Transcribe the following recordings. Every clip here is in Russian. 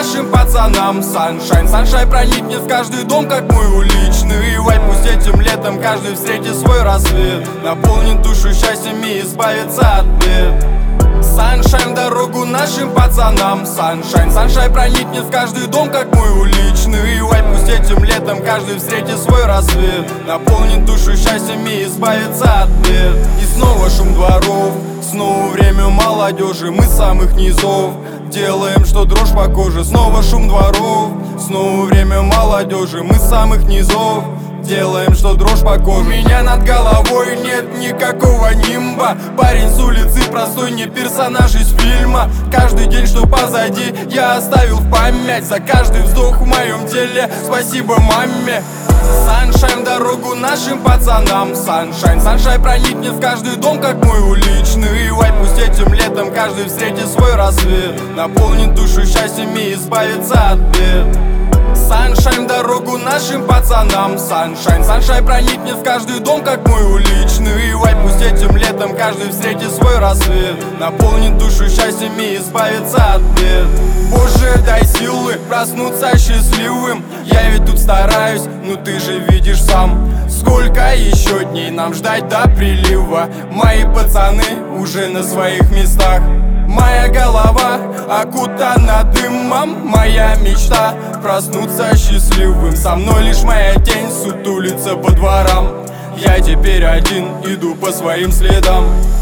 нашим пацанам. Саншайн, саншайн проникнет в каждый дом, как мой уличный вайп. Пусть этим летом каждый встретит свой рассвет, наполнит душу счастьем и избавится от бед. Саншайн, дорогу нашим пацанам. Саншайн, саншайн проникнет в каждый дом, как мой уличный вайп. Пусть этим летом каждый встретит свой рассвет, наполнит душу счастьем и избавится от бед. И снова шум дворов, снова время молодежи, мы с самых низов делаем, что дрожь по коже. Снова шум дворов, снова время молодежи, мы с самых низов делаем, что дрожь по коже. У меня над головой нет никакого нимба. Парень с улицы простой, не персонаж из фильма. Каждый день, что позади, я оставил в память. За каждый вздох в моем теле спасибо маме. Саншайн, дорогу нашим пацанам. Саншайн, саншайн проникнет в каждый дом, как мой уличный вайп. Пусть этим летом каждый встретит свой рассвет, наполнит душу счастьем и избавится от бед. Саншайн, дорогу нашим пацанам. Саншайн, саншайн проникнет в каждый дом, как мой уличный вайп. Пусть этим летом каждый встретит свой рассвет, наполнит душу счастьем и избавится от бед. Боже, дай силы проснуться счастливым. Я ведь тут стараюсь, но ты же видишь сам. Сколько еще дней нам ждать до прилива? Мои пацаны уже на своих местах. Моя голова окутана дымом, моя мечта проснуться счастливым. Со мной лишь моя тень сутулится по дворам. Я теперь один, иду по своим следам.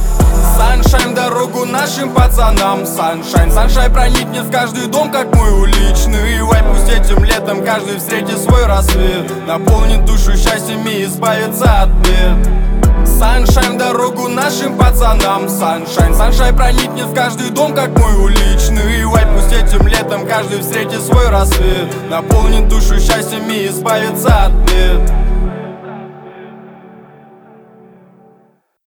Саншайн, дорогу нашим пацанам. Саншайн, саншайн проникнет в каждый дом, как мой уличный вайп. Пусть этим летом каждый встретит свой рассвет, наполнит душу счастьем и избавится от бед. Саншайн, дорогу нашим пацанам. Саншайн, саншайн проникнет в каждый дом, как мой уличный вайп. Пусть этим летом каждый встретит свой рассвет, наполнит душу счастьем и избавится от бед.